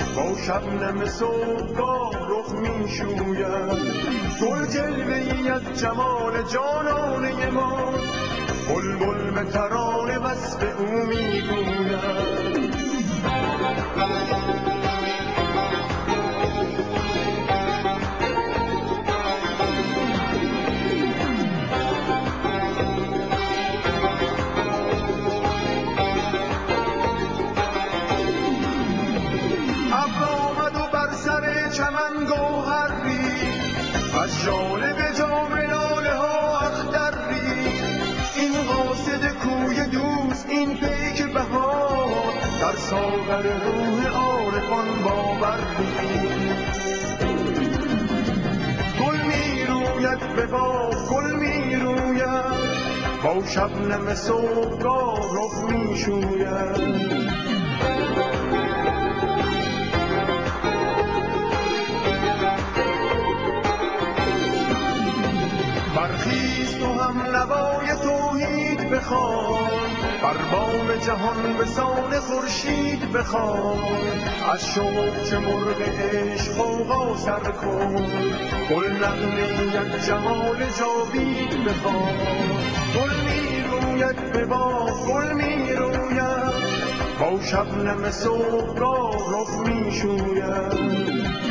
با شبنم صبحگاه رخ می شوید. گل جلوه‌ای از جمال جانانه ما، بلبل به ترانه وصف او می گوید. چمن گوهر ریخت، از جانب جام لاله ها اختر ریخت. این قاصد کوی دوست، این پیک بهار، در ساغر روح عارفان باور ریخت. گل می روید به باغ، گل می روید، با شبنم صبحگاه رخ می شوید. برخیز تو هم نوای توحید بخوان، بر بام جهان به سان خورشید بخوان. از شوق چه مرغ عشق غوغا سر کن، گل نغمه‌ای از جمال جاوید بخوان. گل می روید به باغ، گل می روید، با شبنم صبحگاه رخ می شوید.